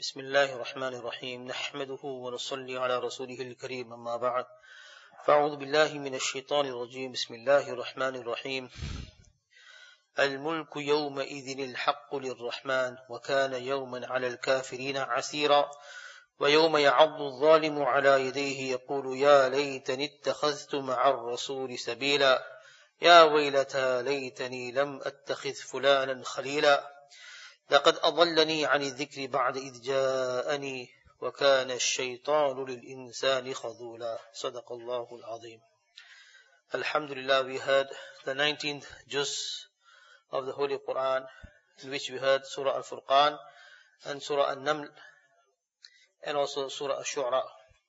بسم الله الرحمن الرحيم نحمده ونصلي على رسوله الكريم أما بعد فأعوذ بالله من الشيطان الرجيم بسم الله الرحمن الرحيم الملك يومئذ الحق للرحمن وكان يوما على الكافرين عسيرا ويوم يعض الظالم على يديه يقول يا ليتني اتخذت مع الرسول سبيلا يا ويلتى ليتني لم أتخذ فلانا خليلا لقد أضلني عن الذكر بعد إذ جاءني وكان الشيطان للإنسان خذولا صدق الله العظيم. Alhamdulillah, we heard the 19th juz of the Holy Quran, in which we heard Surah Al-Furqan and Surah Al-Naml and also Surah Al-Shu'ara.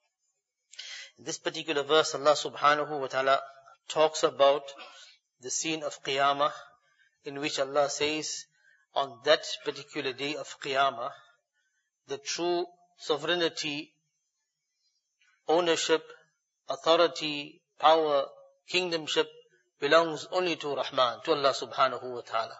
In this particular verse, Allah subhanahu wa ta'ala talks about the scene of Qiyamah, in which Allah says, on that particular day of Qiyamah, the true sovereignty, ownership, authority, power, kingdomship belongs only to Rahman, to Allah subhanahu wa ta'ala.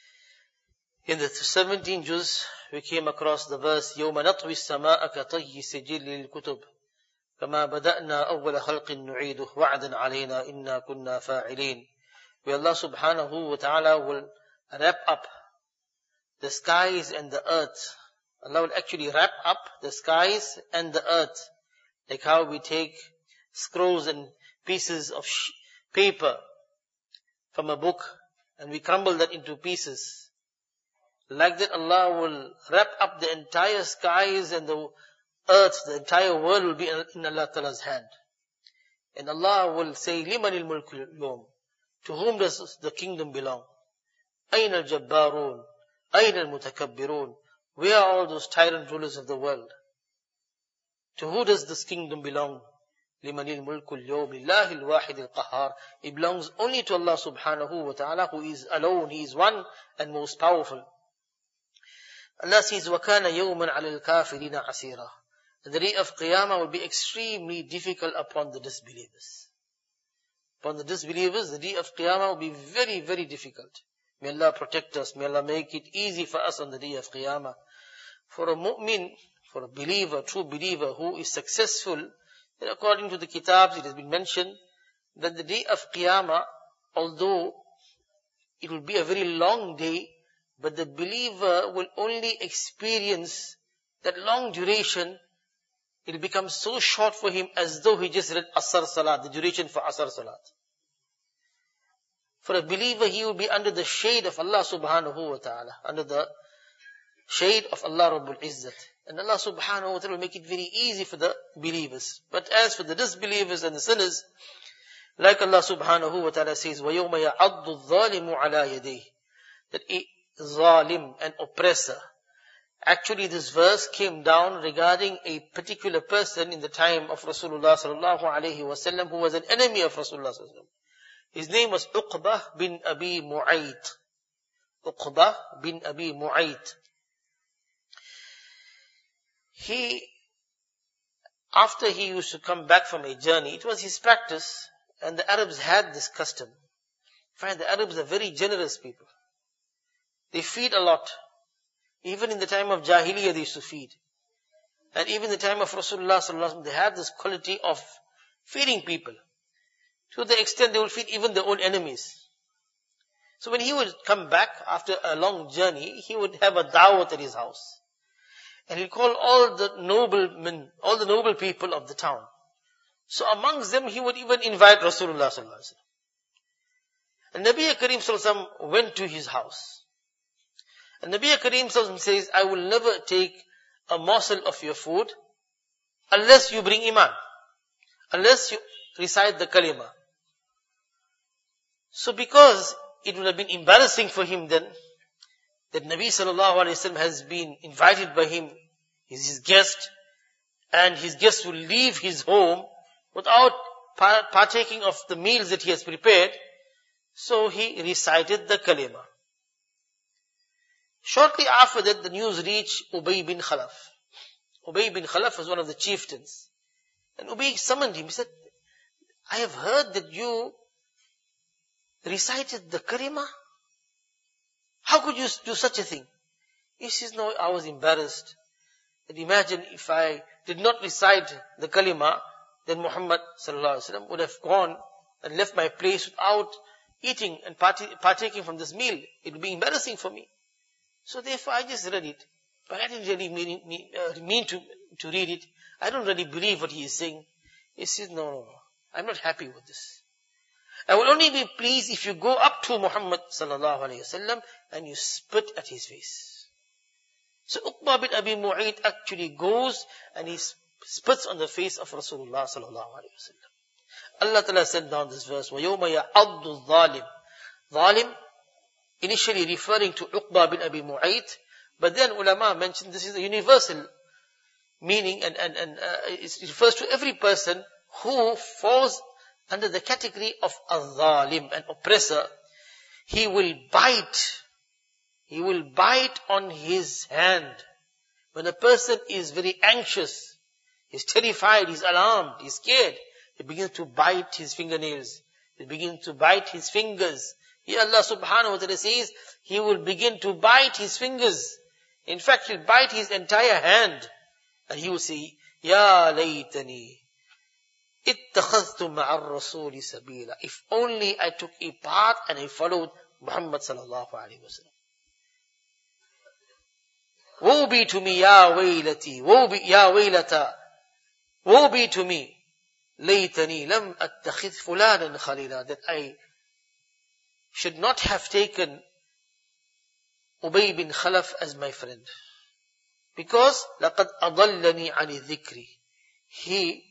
In the 17th juz, we came across the verse, يَوْمَ نَطْوِي السَّمَاءَ كَطَيِّ السِّجِلِّ لِلْكُتُبِ كَمَا بَدَأْنَا أَوَّلَ خَلْقٍ نُعِيدُهُ وَعْدًا عَلَيْنَا إِنَّا كُنَّا فَاعِلِينَ. Where Allah subhanahu wa ta'ala will wrap up the skies and the earth. Allah will actually wrap up the skies and the earth. Like how we take scrolls and pieces of paper from a book and we crumble that into pieces. Like that Allah will wrap up the entire skies and the earth, the entire world will be in Allah Ta'ala's hand. And Allah will say, لِمَنِ الْمُلْكُ الْيَوْمِ, to whom does the kingdom belong? أَيْنَ الْجَبَّارُونَ أَيْنَ الْمُتَكَبِّرُونَ, where are all those tyrant rulers of the world? To who does this kingdom belong? لِمَنِ الْمُلْكُ الْيَوْمِ لِلَّهِ الْوَاحِدِ الْقَهَّارِ. It belongs only to Allah subhanahu wa ta'ala, who is alone, He is one and most powerful. Allah says, وَكَانَ يَوْمًا عَلَى الْكَافِرِينَ عَسِيرًا. The day of Qiyamah will be extremely difficult upon the disbelievers. Upon the disbelievers, the day of Qiyamah will be very, very difficult. May Allah protect us. May Allah make it easy for us on the day of Qiyamah. For a mu'min, for a believer, true believer who is successful, then according to the kitabs, it has been mentioned that the day of Qiyamah, although it will be a very long day, but the believer will only experience that long duration. It will become so short for him as though he just read Asr Salat, the duration for Asr Salat. For a believer, he will be under the shade of Allah subhanahu wa ta'ala, under the shade of Allah Rabbul Izzat. And Allah subhanahu wa ta'ala will make it very easy for the believers. But as for the disbelievers and the sinners, like Allah subhanahu wa ta'ala says, وَيَوْمَ يَعَضُّ الظَّالِمُ عَلَى يَدَيْهِ, that a zalim, an oppressor. Actually, this verse came down regarding a particular person in the time of Rasulullah sallallahu alayhi wa sallam, who was an enemy of Rasulullah sallallahu alayhi wa sallam. His name was Uqbah bin Abi Mu'ayt. Uqbah bin Abi Mu'ayt. After he used to come back from a journey, it was his practice, and the Arabs had this custom. Find the Arabs are very generous people. They feed a lot. Even in the time of Jahiliyyah they used to feed. And even in the time of Rasulullah sallallahu alaihi wasallam, they had this quality of feeding people. To the extent they would feed even their own enemies. So when he would come back after a long journey, he would have a da'wat at his house. And he'd call all the noblemen, all the noble people of the town. So amongst them, he would even invite Rasulullah sallallahu alaihi wasallam. And Nabi Kareem sallallahu alaihi wasallam went to his house. And Nabi Kareem sallallahu alaihi wasallam says, I will never take a morsel of your food unless you bring iman. Unless you recite the kalima. So because it would have been embarrassing for him then, that Nabi sallallahu alaihi wasallam has been invited by him, he's his guest, and his guest will leave his home without partaking of the meals that he has prepared, so he recited the kalima. Shortly after that, the news reached Ubay bin Khalaf. Ubay bin Khalaf was one of the chieftains. And Ubay summoned him. He said, I have heard that you recited the kalima. How could you do such a thing? He says, no, I was embarrassed. And imagine if I did not recite the kalima, then Muhammad sallallahu alaihi wasallam would have gone and left my place without eating and partaking from this meal. It would be embarrassing for me. So therefore I just read it. But I didn't really mean to read it. I don't really believe what he is saying. He says, no. I'm not happy with this. I will only be pleased if you go up to Muhammad sallallahu alayhi wasallam and you spit at his face. So Uqba bin Abi Mu'ayt actually goes and he spits on the face of Rasulullah sallallahu alayhi wasallam. Allah Ta'ala sent down this verse, وَيَوْمَ يَعَضُّ الظَّالِمِ. Zalim, initially referring to Uqba bin Abi Mu'ayt, but then ulama mentioned this is a universal meaning and it refers to every person who falls under the category of a zalim, an oppressor. He will bite on his hand. When a person is very anxious, he's terrified, he's alarmed, he's scared, he begins to bite his fingernails, he begins to bite his fingers. Here Allah subhanahu wa ta'ala says, he will begin to bite his fingers. In fact, he'll bite his entire hand. And he will say, Ya laytani ittakhadhtu ma'ar rasuli sabila. If only I took a path and I followed Muhammad sallallahu alayhi wa sallam. Woe be to me, ya waylati, ya waylata. Woe be to me, laytani lam attakhidh fulanan khalila. That I should not have taken Ubay bin Khalaf as my friend. Because لَقَدْ أَضَلَّنِي عَنِ الذِّكْرِ. He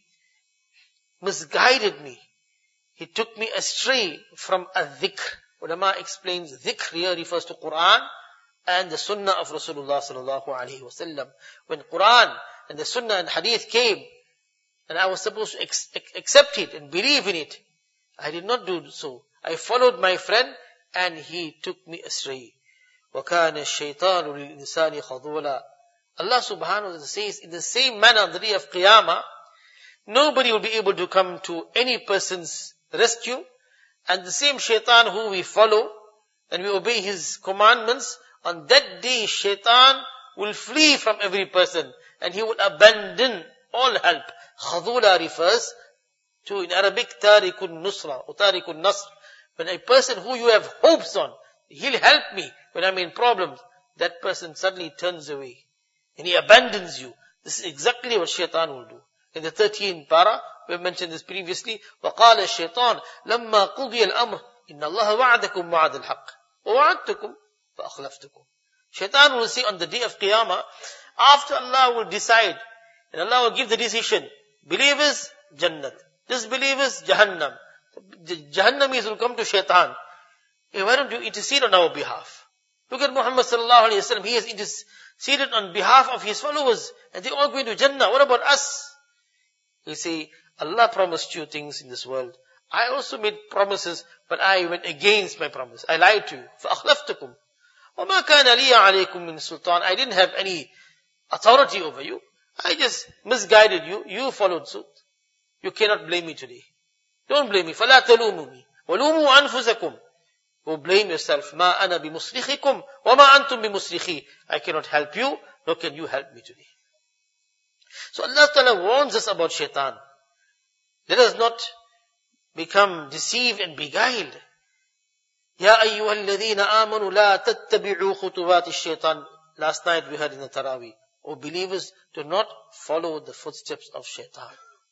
misguided me. He took me astray from a-dhikr. Ulama explains dhikr here refers to Quran and the sunnah of Rasulullah sallallahu alaihi wasallam. When Quran and the sunnah and hadith came, and I was supposed to accept it and believe in it, I did not do so. I followed my friend and he took me astray. وَكَانَ الشَّيْطَانُ لِلْإِنسَانِ خَذُولًا. Allah subhanahu wa ta'ala says, in the same manner on the day of Qiyamah, nobody will be able to come to any person's rescue, and the same shaitan who we follow and we obey his commandments, on that day shaitan will flee from every person and he will abandon all help. Khadula refers to, in Arabic, tarikun nusra or tarikun nasr. When a person who you have hopes on, he'll help me when I'm in problems, that person suddenly turns away and he abandons you. This is exactly what shaitan will do. In the 13th para, we have mentioned this previously, وَقَالَ الشَّيْطَانِ لَمَّا قُضِيَ الْأَمْرِ إِنَّ اللَّهَ وَعَدَكُمْ وَعَدَ الْحَقِّ وَوَعَدْتُكُمْ فَأَخْلَفْتُكُمْ. Shaitan will say on the day of Qiyamah, after Allah will decide, and Allah will give the decision, believers, Jannat. Disbelievers, Jahannam. The Jahannamis will come to Shaitan. Hey, why don't you intercede on our behalf? Look at Muhammad sallallahu alayhi wa sallam. He has interceded on behalf of his followers, and they all going to Jannah. What about us? He say, Allah promised you things in this world. I also made promises, but I went against my promise. I lied to you. فَأَخْلَفْتُكُمْ وَمَا كَانَ لِيَ عَلَيْكُمْ مِنْ سُلْطَانٍ. I didn't have any authority over you. I just misguided you. You followed suit. You cannot blame me today. Don't blame me. فَلَا تَلُومُونِي وَلُومُوا أَنفُسَكُمْ. Go blame yourself. مَا أَنَا بِمُصْرِخِكُمْ وَمَا أَنْتُمْ بِمُصْرِخِي. I cannot help you, nor can you help me today. So Allah Ta'ala warns us about shaitan. Let us not become deceived and beguiled. Ya ayyuhal ladhina amanu la tattabi'u khutuwati shaitan. Last night we heard in the Taraweeh. O believers, do not follow the footsteps of shaitan.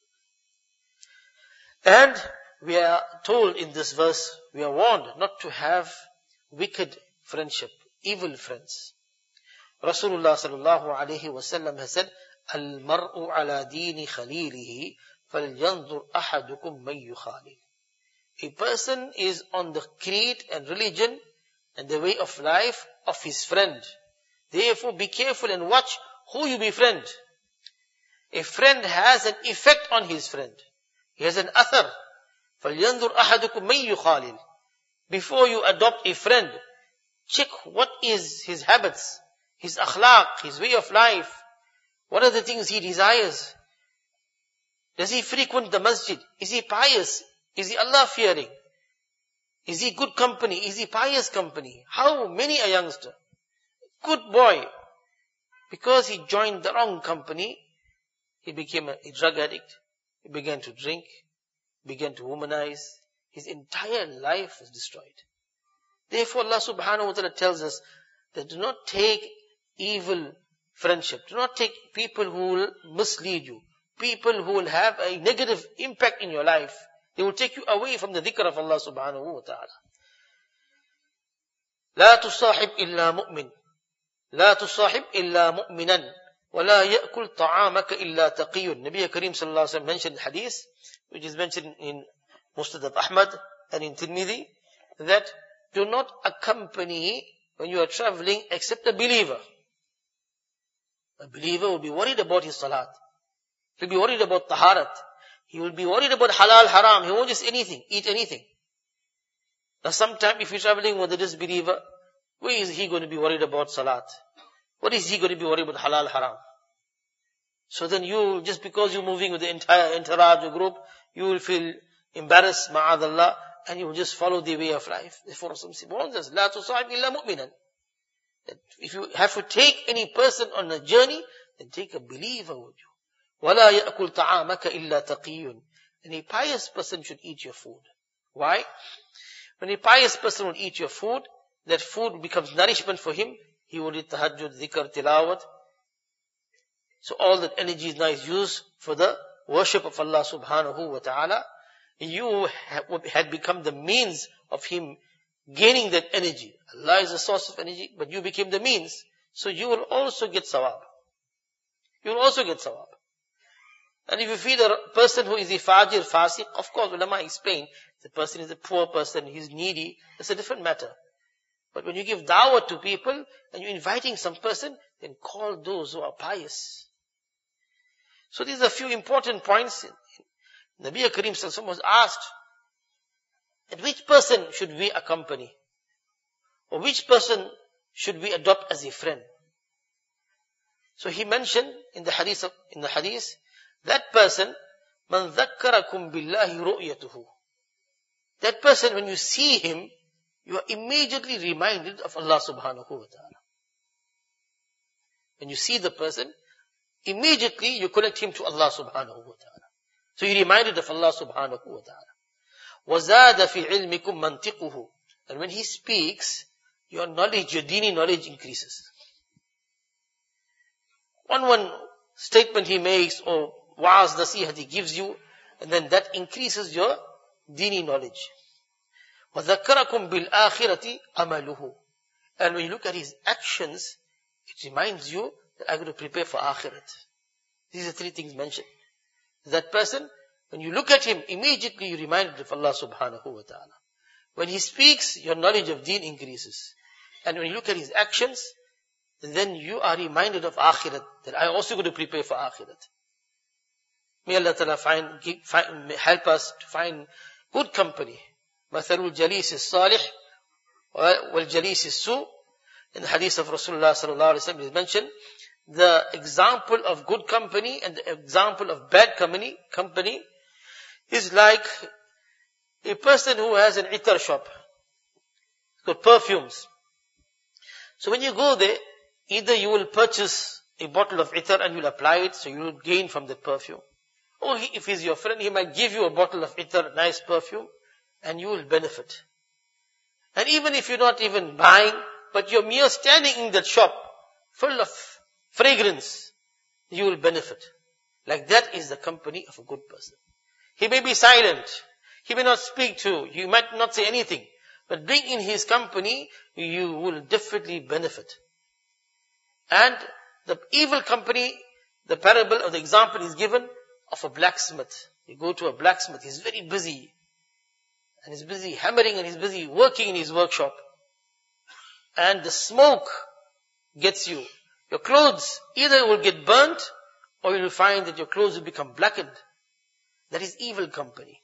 And we are told in this verse, we are warned not to have wicked friendship, evil friends. Rasulullah sallallahu alayhi wa sallam has said, Al-mar'u ala dini khalilihi falyanzur ahadukum man yukhalil. A person is on the creed and religion and the way of life of his friend. Therefore be careful and watch who you befriend. A friend has an effect on his friend. He has an athar. فَلْيَنْظُرْ أَحَدُكُمْ مَنْ يُخَالِلْ. Before you adopt a friend, check what is his habits, his akhlaq, his way of life. What are the things he desires? Does he frequent the masjid? Is he pious? Is he Allah-fearing? Is he good company? Is he pious company? How many a youngster? Good boy. Because he joined the wrong company, he became a drug addict. He began to drink, began to womanize. His entire life was destroyed. Therefore Allah subhanahu wa ta'ala tells us that do not take evil friendship. Do not take people who will mislead you. People who will have a negative impact in your life. They will take you away from the dhikr of Allah subhanahu wa ta'ala. لا تصاحب إلا مؤمن لا تصاحب إلا مؤمنا ولا يأكل طعامك إلا تقي. Nabi Kareem sallallahu alaihi wasallam mentioned the hadith, which is mentioned in Musnad of Ahmad and in Tirmidhi, that do not accompany when you are traveling except a believer. A believer will be worried about his salat. He'll be worried about taharat. He will be worried about halal, haram. He won't just eat anything. Now sometimes if you're traveling with a disbeliever, where is he going to be worried about salat? What is he going to be worried about halal, haram? So then you, just because you're moving with the entire entourage or group, you will feel embarrassed, ma'adallah, and you will just follow the way of life. Therefore Rasul warns us, لا تصاحب إلا مؤمنا. That if you have to take any person on a journey, then take a believer with you. وَلَا يَأْكُلْ طَعَامَكَ إِلَّا تَقِيٌّ. And a pious person should eat your food. Why? When a pious person will eat your food, that food becomes nourishment for him. He will eat tahajjud, dhikr, tilawat. So all that energy is now used for the worship of Allah subhanahu wa ta'ala. You had become the means of him gaining that energy. Allah is the source of energy, but you became the means. So you will also get sawab. You will also get sawab. And if you feed a person who is a fajir, fasiq, of course, ulama explain, the person is a poor person, he's needy, that's a different matter. But when you give da'wah to people, and you're inviting some person, then call those who are pious. So these are a few important points. Nabi Kareem sallallahu alaihi wasallam was asked, at which person should we accompany? Or which person should we adopt as a friend? So he mentioned in the hadith, that person, man dhakkarakum billahi ru'yatuhu. That person, when you see him, you are immediately reminded of Allah subhanahu wa ta'ala. When you see the person, immediately you connect him to Allah subhanahu wa ta'ala. So you're reminded of Allah subhanahu wa ta'ala. وَزَادَ فِي عِلْمِكُمْ مَنْطِقُهُ. And when he speaks, your knowledge, your dini knowledge increases. One statement he makes, or wa'az, nasihat he gives you, and then that increases your dini knowledge. وَذَكَّرَكُمْ بِالْآخِرَةِ عَمَلُهُ. And when you look at his actions, it reminds you that I'm going to prepare for akhirat. These are three things mentioned. That person, when you look at him, immediately you're reminded of Allah subhanahu wa ta'ala. When he speaks, your knowledge of deen increases. And when you look at his actions, then you are reminded of akhirat, that I also going to prepare for akhirat. May Allah ta'ala help us to find good company. مَثَلُ الْجَلِيسِ الصَّالِحِ وَالْجَلِيسِ السُّوءِ. In the hadith of Rasulullah sallallahu alaihi wasallam is mentioned, the example of good company and the example of bad company is like a person who has an itar shop. It's got perfumes. So when you go there, either you will purchase a bottle of itar and you'll apply it, so you will gain from the perfume. Or if he's your friend, he might give you a bottle of itar, nice perfume, and you will benefit. And even if you're not even buying, but you're mere standing in that shop, full of fragrance, you will benefit. Like that is the company of a good person. He may be silent, he may not speak to you, you might not say anything, but being in his company, you will definitely benefit. And the evil company, the parable or the example is given of a blacksmith. You go to a blacksmith, he's very busy, and he's busy hammering and he's busy working in his workshop. And the smoke gets you. Your clothes either will get burnt, or you will find that your clothes will become blackened. That is evil company.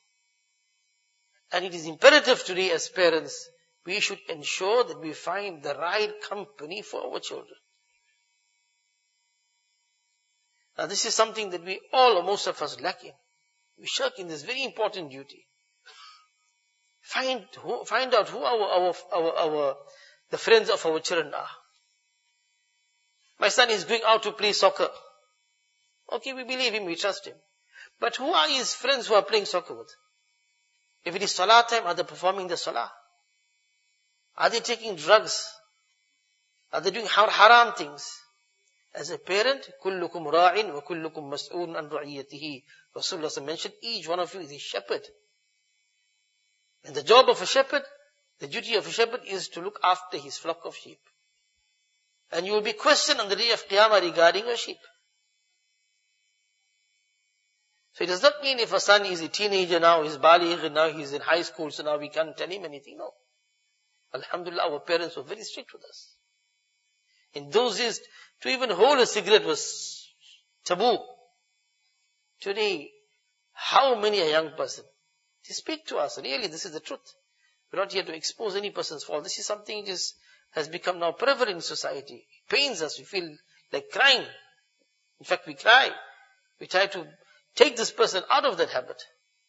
And it is imperative today as parents, we should ensure that we find the right company for our children. Now this is something that we all or most of us lack in. We shirk in this very important duty. Find out who the friends of our children are. My son is going out to play soccer. Okay, we believe him, we trust him. But who are his friends who are playing soccer with? If it is salah time, are they performing the salah? Are they taking drugs? Are they doing haram things? As a parent, كُلُّكُمْ رَاعٍ وَكُلُّكُمْ مَسْئُولٌ عَنْ رَعِيَّتِهِ. Rasulullah mentioned each one of you is a shepherd. And the job of a shepherd, the duty of a shepherd is to look after his flock of sheep. And you will be questioned on the day of Qiyamah regarding your sheep. So it does not mean if a son is a teenager now, he's baligh, now he's in high school, so now we can't tell him anything. No. Alhamdulillah, our parents were very strict with us. In those days, to even hold a cigarette was taboo. Today, how many a young person? They speak to us, really, this is the truth. We're not here to expose any person's fault. This is something that has become now prevalent in society. It pains us, we feel like crying. In fact, we cry. We try to take this person out of that habit.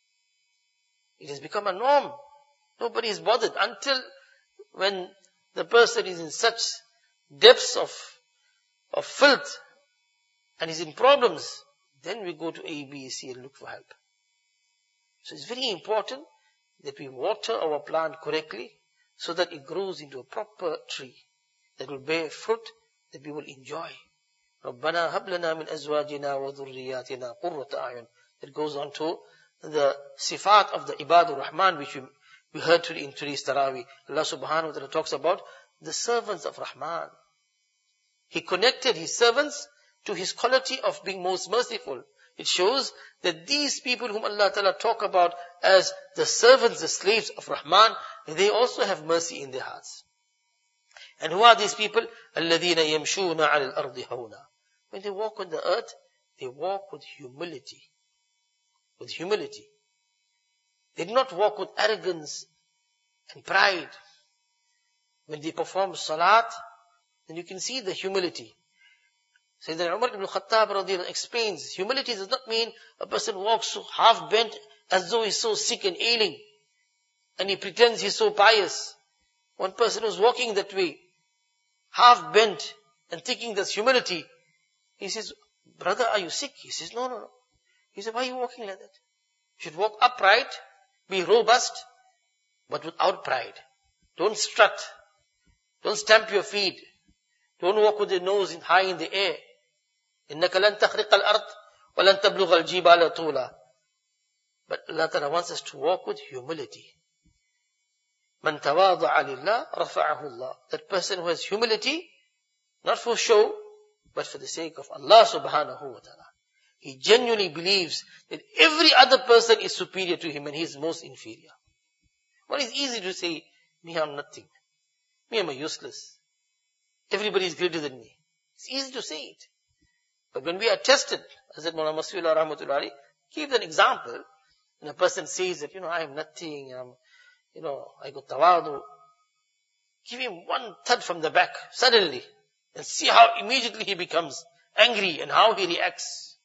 It has become a norm. Nobody is bothered until when the person is in such depths of filth and is in problems, then we go to A, B, C and look for help. So it's very important that we water our plant correctly so that it grows into a proper tree that will bear fruit that we will enjoy. رَبَّنَا هَبْ لَنَا مِنْ أَزْوَاجِنَا وَذُرِّيَّاتِنَا قُرَّةَ أَعْيُنٍ. That goes on to the sifat of the Ibadur Rahman, which we heard today in today's Taraweeh. Allah subhanahu wa ta'ala talks about the servants of Rahman. He connected his servants to his quality of being most merciful. It shows that these people whom Allah Ta'ala talk about as the servants, the slaves of Rahman, they also have mercy in their hearts. And who are these people? الَّذِينَ يَمْشُونَ عَلَى الْأَرْضِ هَوْنًا. When they walk on the earth, they walk with humility. With humility. They do not walk with arrogance and pride. When they perform salat, then you can see the humility. Sayyidina Umar ibn Khattab radiyallahu explains, humility does not mean a person walks so half bent as though he's so sick and ailing. And he pretends he's so pious. One person who's walking that way, half bent and thinking that's humility. He says, brother, are you sick? He says, no. He said, why are you walking like that? You should walk upright, be robust, but without pride. Don't strut. Don't stamp your feet. Don't walk with your nose high in the air. إِنَّكَ لَن تَخْرِقَ الْأَرْضِ وَلَن تَبْلُغَ الْجِبَالَ طُولًا. But Allah Ta'ala wants us to walk with humility. مَنْ تَوَاضَعَ لِلَّهِ رَفَعَهُ اللَّهِ. That person who has humility, not for show, but for the sake of Allah subhanahu wa ta'ala. He genuinely believes that every other person is superior to him and he is most inferior. Well, it's easy to say, me, I'm nothing. Me, I'm useless. Everybody is greater than me. It's easy to say it. But when we are tested, as Maulana Masfiullah Rahmatullahi gives an example, and a person says that, I am nothing, I got tawadu. Give him one thud from the back, suddenly, and see how immediately he becomes angry and how he reacts.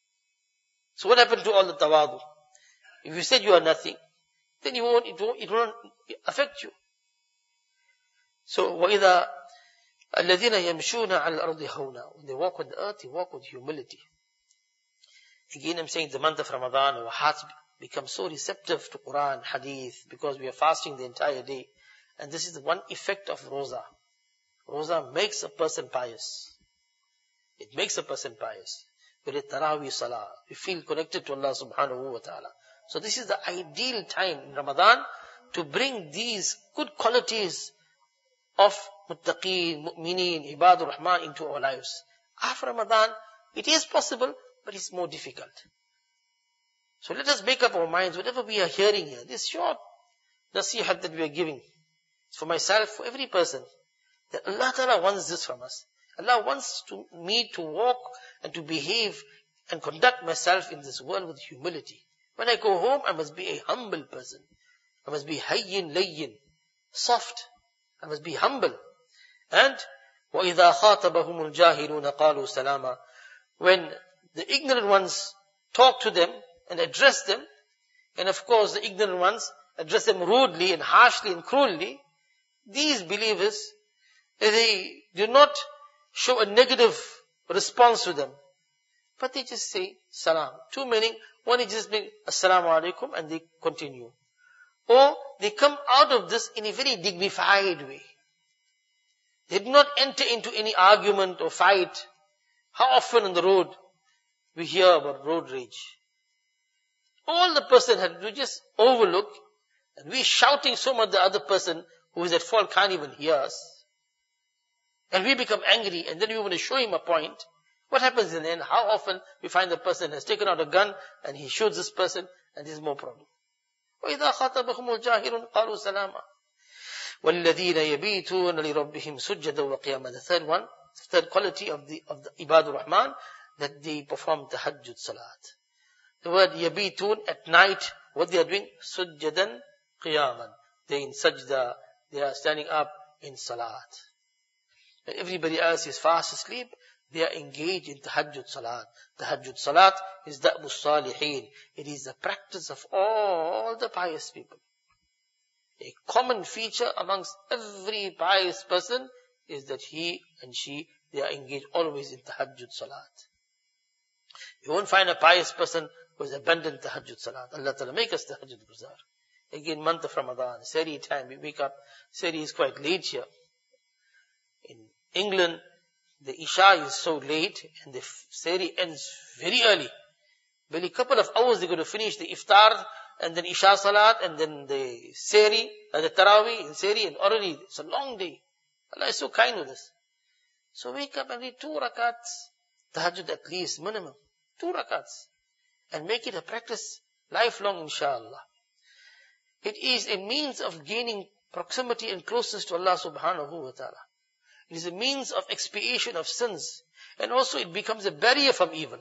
So what happened to all the tawadu? If you said you are nothing, then it won't affect you. So, وَإِذَا الَّذِينَ يَمْشُونَ عَلَى الْأَرْضِ هَوْنًا. When they walk on the earth, they walk with humility. Again, I'm saying the month of Ramadan, our hearts become so receptive to Quran, Hadith, because we are fasting the entire day. And this is the one effect of Roza. Roza makes a person pious. It makes a person pious. With a Taraweeh Salah, we feel connected to Allah subhanahu wa ta'ala. So this is the ideal time in Ramadan to bring these good qualities of Muttaqeen, Mu'mineen, Ibadur Rahman into our lives. After Ramadan, it is possible, but it's more difficult. So let us make up our minds, whatever we are hearing here, this short nasihat that we are giving, it's for myself, for every person, that Allah Ta'ala wants this from us. Allah wants me to walk and to behave and conduct myself in this world with humility. When I go home, I must be a humble person. I must be hayyin, layyin, soft. I must be humble. And وَإِذَا خَاطَبَهُمُ الْجَاهِلُونَ قَالُوا سَلَامًا. When the ignorant ones talk to them and address them, and of course the ignorant ones address them rudely and harshly and cruelly, these believers, they do not show a negative response to them. But they just say salam. Two meaning, one is just being assalamu alaikum and they continue. Or they come out of this in a very dignified way. They did not enter into any argument or fight. How often on the road we hear about road rage. All the person had to just overlook, and we shouting so much the other person who is at fault can't even hear us. And we become angry, and then we want to show him a point. What happens in the end? How often we find the person has taken out a gun and he shoots this person and there's more problem. وَإِذَا خَاطَبَهُمُ الْجَاهِلُونَ قَالُوا سَلَامًا وَالَّذِينَ يَبِيتُونَ لِرَبِّهِمْ سُجَّدًا وَقِيَامًا. The third one, third quality of the Ibadur Rahman, that they perform tahajjud salat. The word yabitun, at night, what they are doing? Sujjadan qiyaman. They are in sajda, they are standing up in salat. When everybody else is fast asleep, they are engaged in tahajjud salat. Tahajjud salat is da'bu salihin. It is the practice of all the pious people. A common feature amongst every pious person is that he and she, they are engaged always in tahajjud salat. You won't find a pious person who has abandoned tahajjud salat. Allah Ta'ala make us tahajjud guzar. Again, month of Ramadan, Sehri time, we wake up. Sehri is quite late here. In England, the Isha is so late and the Sehri ends very early. Barely a couple of hours they're going to finish the iftar and then Isha salat and then the Sehri, the Taraweeh in Sehri, and already it's a long day. Allah is so kind with us. So wake up and read 2 rakats, tahajjud at least, minimum. 2 rakats. And make it a practice lifelong, inshallah. It is a means of gaining proximity and closeness to Allah subhanahu wa ta'ala. It is a means of expiation of sins. And also it becomes a barrier from evil.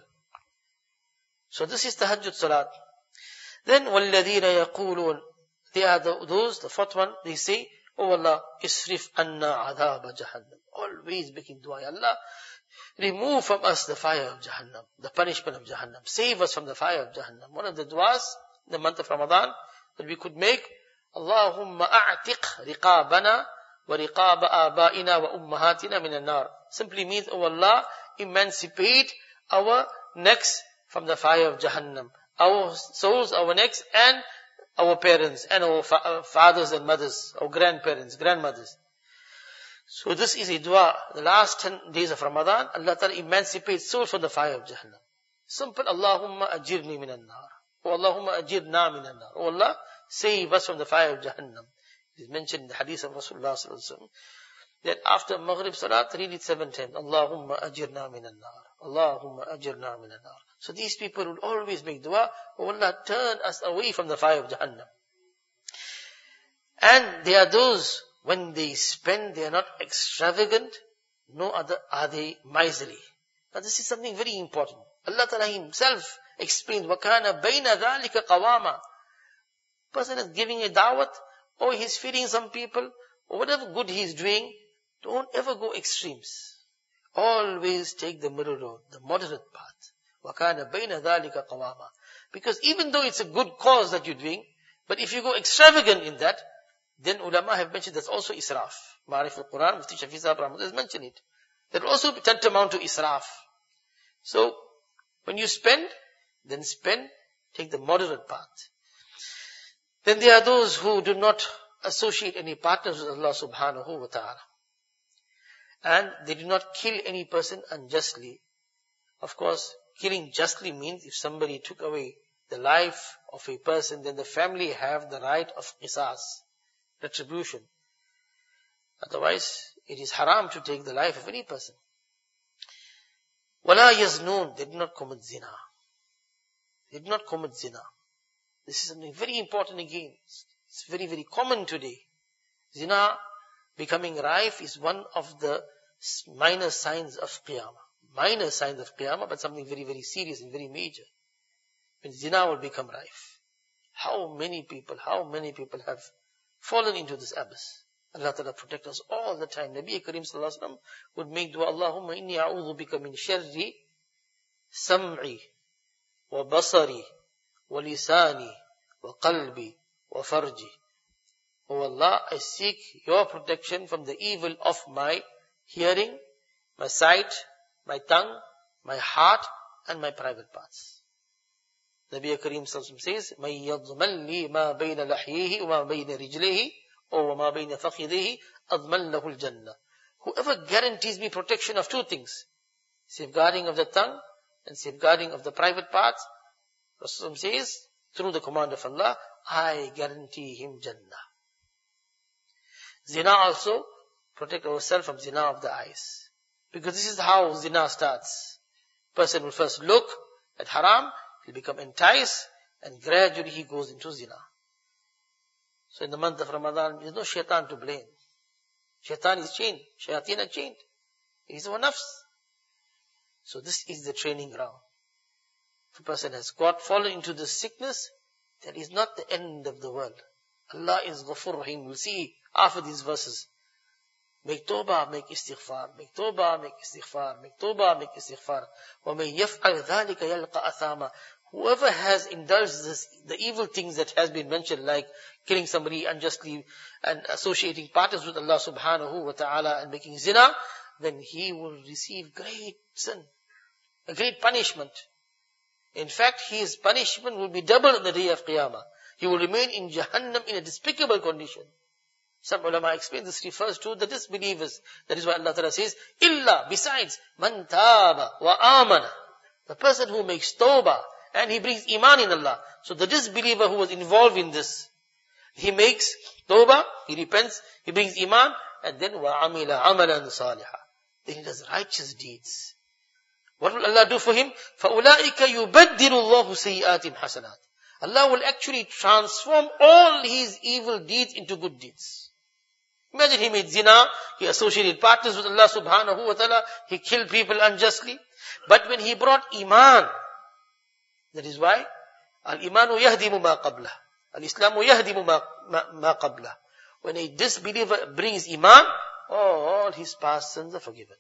So this is tahajjud salat. Then, وَالَّذِينَ يَقُولُونَ, they are those, the fourth one, they say, Oh Allah, isrif anna adhab jahannam. Always making dua, Allah, remove from us the fire of Jahannam, the punishment of Jahannam. Save us from the fire of Jahannam. One of the du'as in the month of Ramadan that we could make, Allahumma a'tiq riqabana wa riqaba abaina wa ummahatina min an-nar. Simply means, Oh Allah, emancipate our necks from the fire of Jahannam. Our souls, our necks, and our parents, and our fathers and mothers, our grandparents, grandmothers. So this is a dua. The last 10 days of Ramadan, Allah Ta'ala emancipates souls from the fire of Jahannam. Simple, Allahumma ajirni minan nar. Oh Allahumma ajirna minan nar. Oh Allah, save us from the fire of Jahannam. It is mentioned in the hadith of Rasulullah sallallahu alaihi wasallam that after Maghrib Salat, read it 7 times. Allahumma ajirna minan nar. Allahumma ajirna minan nar. So these people would always make dua, Oh Allah, turn us away from the fire of Jahannam. And they are those, when they spend, they are not extravagant, no other are they miserly. Now this is something very important. Allah Ta'ala Himself explains, وَكَانَ بَيْنَ ذَلِكَ قَوَامًا. Person is giving a da'wat, or he's feeding some people, or whatever good he's doing, don't ever go extremes. Always take the middle road, the moderate path. وَكَانَ بَيْنَ ذَلِكَ قَوَامًا. Because even though it's a good cause that you're doing, but if you go extravagant in that, then ulama have mentioned that's also israf. Ma'arif al-Quran, Mufti Shafi Sahib Rahmatullah has mentioned it. That will also tantamount to israf. So, when you spend, then spend, take the moderate path. Then there are those who do not associate any partners with Allah subhanahu wa ta'ala. And they do not kill any person unjustly. Of course, killing justly means if somebody took away the life of a person, then the family have the right of qisas, retribution. Otherwise, it is haram to take the life of any person. وَلَا يَزْنُونَ, they did not commit zina. They did not commit zina. This is something very important again. It's very, very common today. Zina becoming rife is one of the minor signs of Qiyamah. Minor signs of Qiyamah, but something very, very serious and very major. When zina will become rife. How many people have fallen into this abyss. Allah Ta'ala protect us all the time. Nabi Karim Sallallahu Alaihi Wasallam would make dua, Allahumma inni a'udhu bika min sharri sam'i wa basari wa lisani wa qalbi wa farji. Oh Allah, I seek your protection from the evil of my hearing, my sight, my tongue, my heart, and my private parts. Nabi Kareem Sallallahu says, مَنْ يَضْمَنْ لِي مَا بَيْنَ لَحْيِهِ وَمَا بَيْنَ رِجْلِهِ or وَمَا بَيْنَ فَخِذِهِ أَضْمَنْ لَهُ الْجَنَّةِ. Whoever guarantees me protection of two things, safeguarding of the tongue and safeguarding of the private parts, Rasulullah says, through the command of Allah, I guarantee him Jannah. Zina also, protect ourselves from zina of the eyes. Because this is how zina starts. Person will first look at haram, he'll become enticed, and gradually he goes into zina. So in the month of Ramadan, there is no shaitan to blame. Shaitan is chained. Shayateen are chained. He is our nafs. So this is the training ground. If a person has fallen into this sickness, that is not the end of the world. Allah is Ghafur Rahim. We'll see after these verses. Make tawbah, make istighfar. Make tawbah, make istighfar. Make tawbah, make istighfar. وَمَنْ يَفْعَلْ ذَلِكَ يَلْقَ أَثَامًا. Whoever has indulged the evil things that has been mentioned, like killing somebody unjustly and associating partners with Allah subhanahu wa ta'ala and making zina, then he will receive great sin, a great punishment. In fact, his punishment will be double on the day of Qiyamah. He will remain in Jahannam in a despicable condition. Some ulama explain this refers to the disbelievers. That is why Allah Ta'ala says, illa, besides, man taba wa amana. The person who makes tawbah and he brings iman in Allah. So the disbeliever who was involved in this, he makes tawbah, he repents, he brings iman, and then wa amila amalan salihah. Then he does righteous deeds. What will Allah do for him? فَأُولَٰئِكَ يُبَدِّلُ اللَّهُ سَيِّئَاتٍ حَسَنَاتٍ. Allah will actually transform all his evil deeds into good deeds. Imagine he made zina, he associated partners with Allah subhanahu wa ta'ala, he killed people unjustly. But when he brought iman, that is why, al-imanu yahdimu ma qablah. Al-islamu yahdimu ma qablah. When a disbeliever brings iman, all his past sins are forgiven.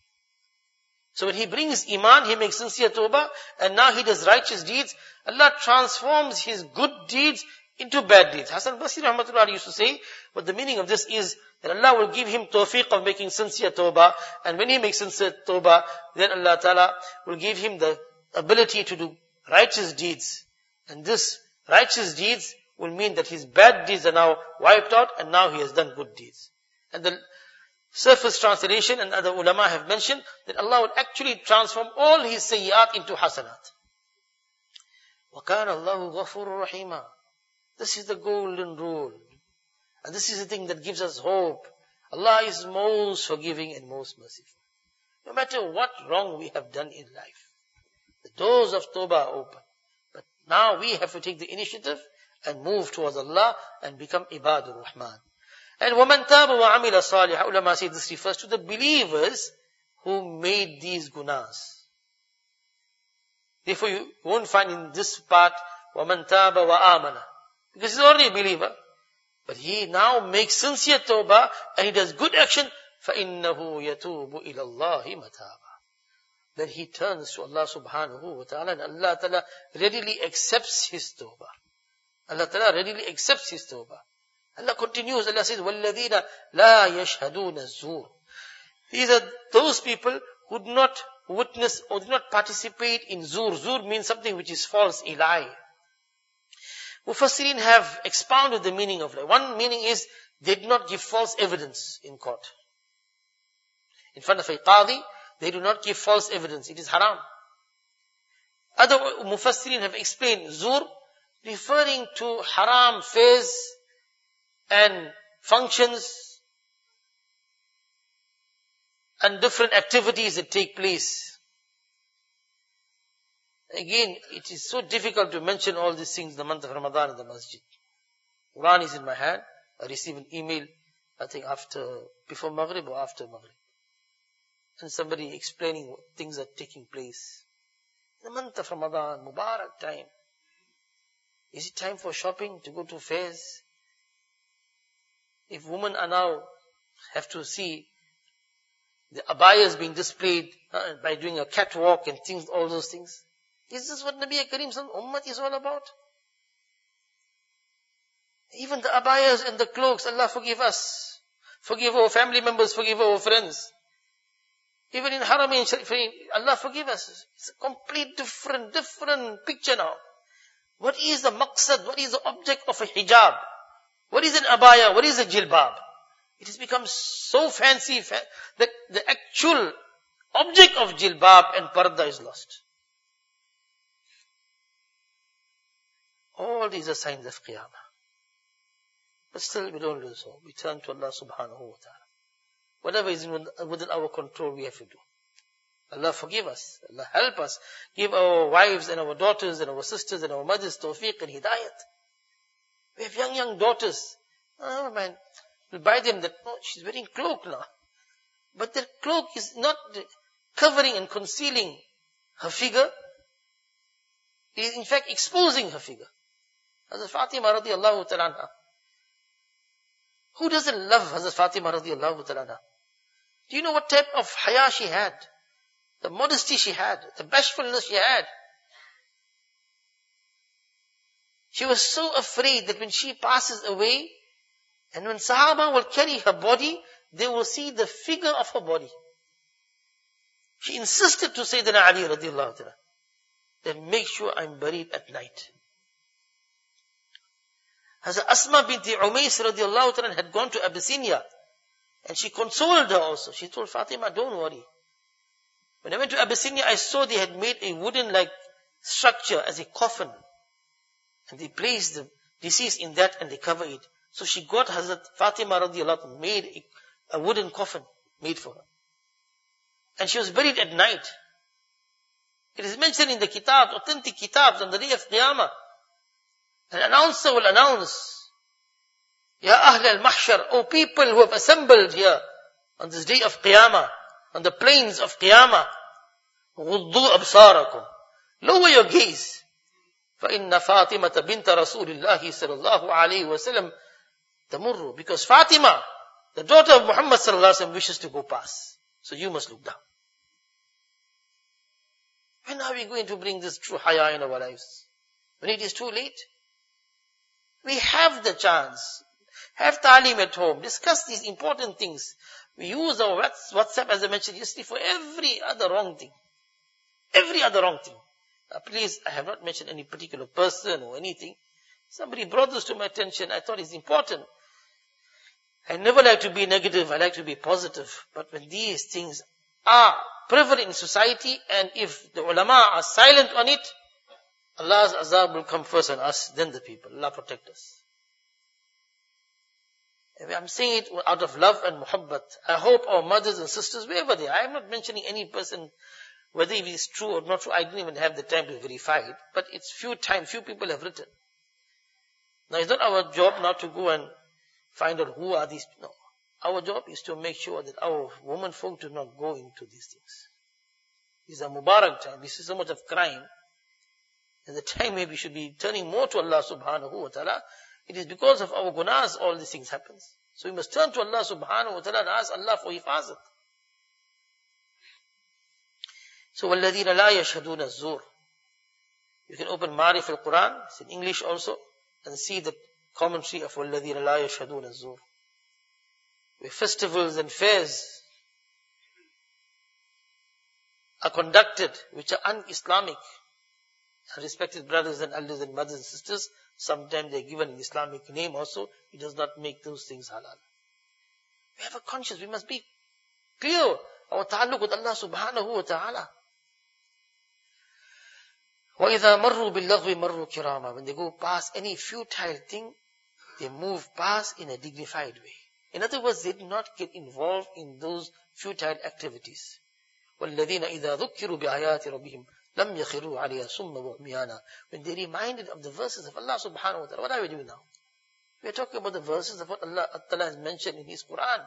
So when he brings iman, he makes sincere tawbah, and now he does righteous deeds, Allah transforms his good deeds into bad deeds. Hasan Basri rahmatullah used to say, but the meaning of this is that Allah will give him tawfiq of making sincere tawbah, and when he makes sincere tawbah, then Allah Ta'ala will give him the ability to do righteous deeds. And this righteous deeds will mean that his bad deeds are now wiped out, and now he has done good deeds. And the surface translation and other ulama have mentioned that Allah will actually transform all his sayyat into hasanat. وَكَانَ اللَّهُ غَفُورٌ رَحِيمًا. This is the golden rule. And this is the thing that gives us hope. Allah is most forgiving and most merciful. No matter what wrong we have done in life, the doors of tawbah are open. But now we have to take the initiative and move towards Allah and become ibadur rahman. And وَمَنْ تَابَ وَعَمِلَ صَالِحًا. Ulama say this refers to the believers who made these gunas. Therefore you won't find in this part وَمَنْ تَابَ وَآمَنَ, because he's already a believer. But he now makes sincere tawbah and he does good action. فَإِنَّهُ يَتُوبُ إِلَى اللَّهِ مَتَابًا. Then he turns to Allah subhanahu wa ta'ala, and Allah ta'ala readily accepts his tawbah. Allah ta'ala readily accepts his tawbah. Allah continues, Allah says, وَالَّذِينَ لَا يَشْهَدُونَ الزُّورِ. These are those people who do not witness or do not participate in zur. Zur means something which is false, a lie. Mufassirin have expounded the meaning of lie. One meaning is, they do not give false evidence in court. In front of a qadi, they do not give false evidence. It is haram. Other Mufassirin have explained zur, referring to haram fairs and functions and different activities that take place. Again, it is so difficult to mention all these things in the month of Ramadan in the masjid. Quran is in my hand. I received an email, I think before Maghrib or after Maghrib. And somebody explaining what things are taking place. In the month of Ramadan, Mubarak time. Is it time for shopping, to go to fairs? If women are now have to see the abayas being displayed by doing a catwalk and things, all those things. Is this what Nabi Kareem's ummah is all about? Even the abayas and the cloaks, Allah forgive us. Forgive our family members, forgive our friends. Even in Haramain Sharifain, Allah forgive us. It's a complete different picture now. What is the maqsad? What is the object of a hijab? What is an abaya? What is a jilbab? It has become so fancy that the actual object of jilbab and parda is lost. All these are signs of qiyamah. But still we don't do so. We turn to Allah subhanahu wa ta'ala. Whatever is within our control, we have to do. Allah forgive us. Allah help us. Give our wives and our daughters and our sisters and our mothers tawfiq and hidayat. We have young daughters. Oh man, we'll buy them that, no, she's wearing cloak now. But that cloak is not covering and concealing her figure. It is in fact exposing her figure. Hazrat Fatima radiallahu ta'ala anha. Who doesn't love Hazrat Fatima radiallahu ta'ala anha? Do you know what type of haya she had? The modesty she had, the bashfulness she had. She was so afraid that when she passes away, and when Sahaba will carry her body, they will see the figure of her body. She insisted to Sayyidina Ali radiallahu ta'ala, that make sure I'm buried at night. Hazrat Asma binti Umays radiallahu ta'ala had gone to Abyssinia, and she consoled her also. She told Fatima, don't worry. When I went to Abyssinia, I saw they had made a wooden-like structure as a coffin. And they placed the deceased in that and they cover it. So she got Hazrat Fatima radiallahu anha, made a wooden coffin made for her. And she was buried at night. It is mentioned in the kitabs, authentic kitabs, on the day of Qiyamah. An announcer will announce, Ya Ahl al-Mahshar, O people who have assembled here on this day of Qiyamah, on the plains of Qiyamah, غُضُّوا أَبْصَارَكُمْ, lower your gaze. فَإِنَّ فَاطِمَةَ بِنْتَ رَسُولِ اللَّهِ صَلَى اللَّهُ عَلَيْهِ وَسَلَّمْ تَمُرُّ. Because Fatima, the daughter of Muhammad sallallahu alaihi wasallam, wishes to go past. So you must look down. When are we going to bring this true haya in our lives? When it is too late? We have the chance. Have ta'aleem at home. Discuss these important things. We use our WhatsApp, as I mentioned yesterday, for every other wrong thing. Every other wrong thing. Please, I have not mentioned any particular person or anything. Somebody brought this to my attention. I thought it's important. I never like to be negative. I like to be positive. But when these things are prevalent in society, and if the ulama are silent on it, Allah's azab will come first on us, then the people. Allah protect us. I'm saying it out of love and muhabbat. I hope our mothers and sisters, wherever they are, I'm not mentioning any person, whether it is true or not true, I didn't even have the time to verify it. But it's few people have written. Now it's not our job now to go and find out who are these. No. Our job is to make sure that our women folk do not go into these things. This is a Mubarak time. This is so much of crime. And the time maybe we should be turning more to Allah subhanahu wa ta'ala. It is because of our gunas all these things happens. So we must turn to Allah subhanahu wa ta'ala and ask Allah for hifazat. So وَالَّذِينَ لَا يَشْهَدُونَ الزُّورِ. You can open Ma'arif al-Quran, it's in English also, and see the commentary of وَالَّذِينَ لَا يَشْهَدُونَ الزُّورِ. Where festivals and fairs are conducted, which are un-Islamic. Respected brothers and elders and mothers and sisters, sometimes they are given an Islamic name also. It does not make those things halal. We have a conscience. We must be clear. Our ta'alluq with Allah subhanahu wa ta'ala. وَإِذَا مَرُّوا بِاللَّغْوِ مَرُّوا كِرَامًا. When they go past any futile thing, they move past in a dignified way. In other words, they do not get involved in those futile activities. وَالَّذِينَ إِذَا ذُكِّرُوا بِآيَاتِ رَبِّهِمْ لَمْ يَخِرُّوا عَلَيْهَا سُمَّ وَعْمِيَانًا. When they reminded of the verses of Allah subhanahu wa ta'ala, what are we doing now? We are talking about the verses of what Allah has mentioned in His Quran.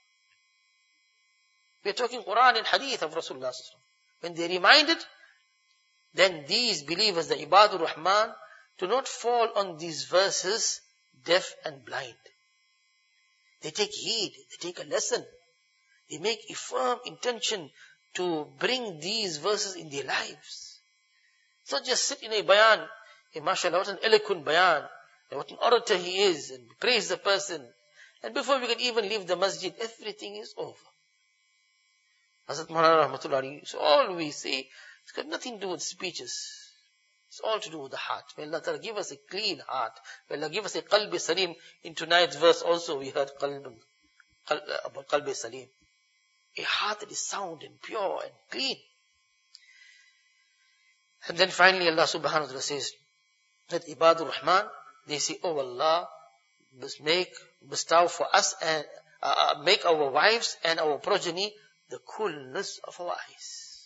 We are talking Quran and Hadith of Rasulullah. When they reminded, then these believers, the Ibadur Rahman, do not fall on these verses deaf and blind. They take heed, they take a lesson. They make a firm intention to bring these verses in their lives. It's not just sit in a bayan, mashallah, what an eloquent bayan, and what an orator he is, and praise the person. And before we can even leave the masjid, everything is over. Hazrat Maulana Rahmatullahi, so all we say, it's got nothing to do with speeches. It's all to do with the heart. May Allah Ta'ala give us a clean heart. May Allah give us a qalb salim. In tonight's verse also we heard about qalb salim. A heart that is sound and pure and clean. And then finally Allah Subhanahu wa Ta'ala says that Ibadur Rahman, they say, oh Allah, bestow for us and make our wives and our progeny the coolness of our eyes.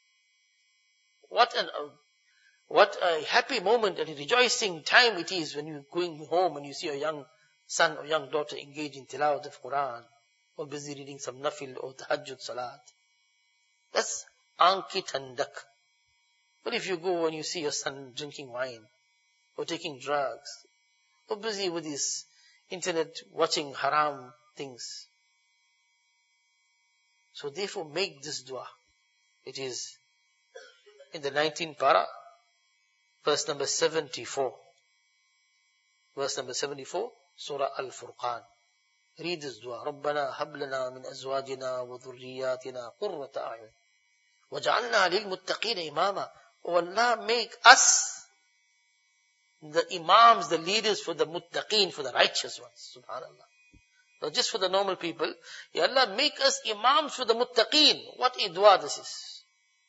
What a happy moment and a rejoicing time it is when you're going home and you see a young son or young daughter engaged in tilawat of Quran or busy reading some nafil or tahajjud salat. That's anki tandak. But if you go and you see your son drinking wine or taking drugs or busy with his internet watching haram things. So therefore make this dua. It is in the 19th para, verse number 74. Verse number 74, Surah Al-Furqan. Read this dua. رَبَّنَا هَبْ لَنَا مِنْ أَزْوَاجِنَا وَذُرِّيَّاتِنَا قُرَّةَ أَعْيُنٍ وَجَعَلْنَا لِلْمُتَّقِينَ إِمَامًا. O Allah, make us the imams, the leaders for the muttaqeen, for the righteous ones. Subhanallah. Not just for the normal people. Ya Allah, make us imams for the muttaqeen. What a dua this is.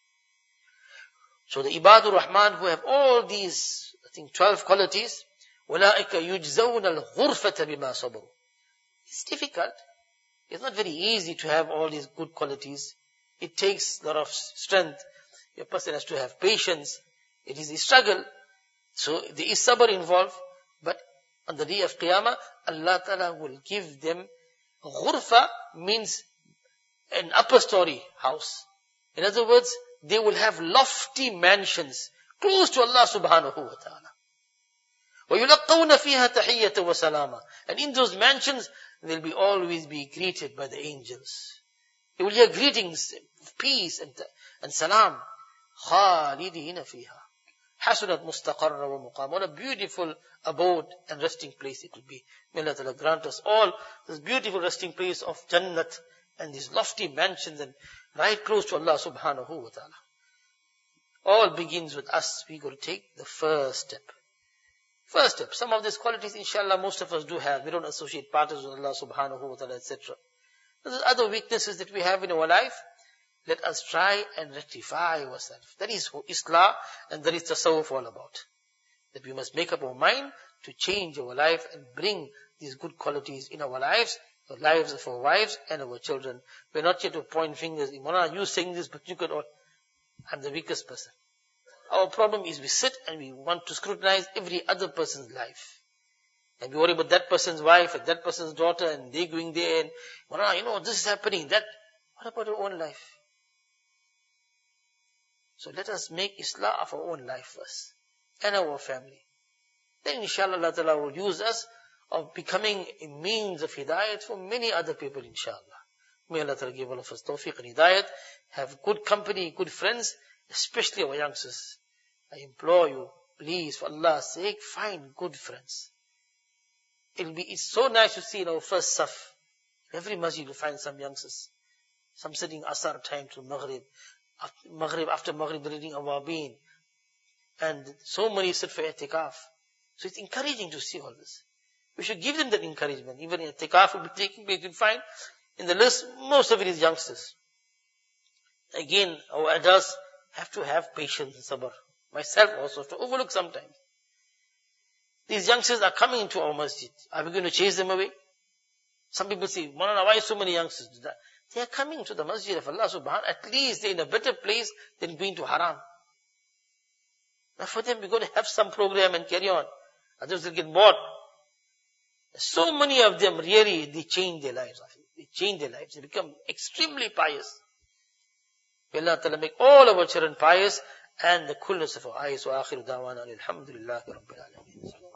So the Ibadur Rahman who have all these, 12 qualities, وَلَائِكَ يُجْزَوْنَ الْغُرْفَةَ بِمَا صَبَرُوا. It's difficult. It's not very easy to have all these good qualities. It takes a lot of strength. A person has to have patience. It is a struggle. So there is sabr involved. But on the day of Qiyamah, Allah Ta'ala will give them, ghurfa means an upper story house. In other words, they will have lofty mansions close to Allah Subhanahu wa Ta'ala. وَيُلَقَّوْنَ فِيهَا تَحِيَّةً وَسَلَامًا. And in those mansions, they'll be always be greeted by the angels. You will hear greetings, peace and salam. خَالِدِينَ فِيهَا حَسُنَتْ مُسْتَقَرَّ وَمُقَامًا. What a beautiful abode and resting place it will be. May Allah Ta'ala grant us all this beautiful resting place of Jannat and these lofty mansions and right close to Allah Subhanahu wa Ta'ala. All begins with us. We got to take the first step. First step. Some of these qualities, inshallah, most of us do have. We don't associate partners with Allah Subhanahu wa Ta'ala, etc. There's other weaknesses that we have in our life. Let us try and rectify ourselves. That is Islah and that is Tasawwuf all about. That we must make up our mind to change our life and bring these good qualities in our lives, the lives of our wives and our children. We're not here to point fingers. Imana, you saying this, but you could all. I'm the weakest person. Our problem is we sit and we want to scrutinize every other person's life. And we worry about that person's wife and that person's daughter and they going there and, Imana, this is happening, that. What about our own life? So let us make Islah of our own life first. And our family. Then inshallah Allah Ta'ala will use us of becoming a means of hidayat for many other people inshallah. May Allah Ta'ala give all of us tawfiq and hidayat. Have good company, good friends, especially our youngsters. I implore you, please, for Allah's sake, find good friends. It's so nice to see in our first saf. Every masjid you find some youngsters. Some sitting Asar time to Maghrib. After Maghrib reading Awabin. And so many sit for i'tikaf. So it's encouraging to see all this. We should give them that encouragement. Even in i'tikaf will be taking place, you'll find in the list, most of it is youngsters. Again, our adults have to have patience and sabr. Myself also have to overlook sometimes. These youngsters are coming into our masjid. Are we going to chase them away? Some people say, Maulana, why so many youngsters? They are coming to the masjid of Allah subhanahu. At least they're in a better place than going to haram. Now for them, we're going to have some program and carry on. Others will get bored. So many of them really, they change their lives. They change their lives. They become extremely pious. May Allah Ta'ala make all our children pious and the coolness of our eyes. Wa akhiru da'wana alhamdulillahi rabbil alameen.